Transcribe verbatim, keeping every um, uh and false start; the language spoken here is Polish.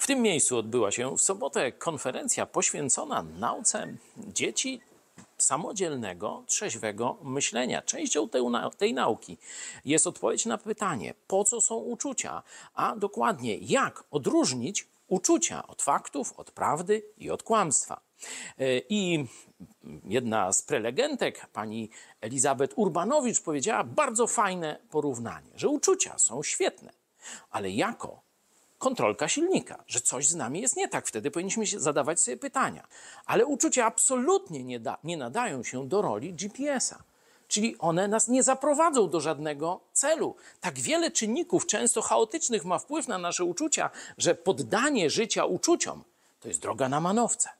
tym miejscu odbyła się w sobotę konferencja poświęcona nauce dzieci samodzielnego, trzeźwego myślenia. Częścią tej, tej nauki jest odpowiedź na pytanie, po co są uczucia, a dokładnie jak odróżnić uczucia od faktów, od prawdy i od kłamstwa. I jedna z prelegentek, pani Elizabeth Urbanowicz, powiedziała bardzo fajne porównanie, że uczucia są świetne, ale jako kontrolka silnika, że coś z nami jest nie tak. Wtedy powinniśmy się zadawać sobie pytania. Ale uczucia absolutnie nie, da, nie nadają się do roli G P S a. Czyli one nas nie zaprowadzą do żadnego celu. Tak wiele czynników, często chaotycznych, ma wpływ na nasze uczucia, że poddanie życia uczuciom to jest droga na manowce.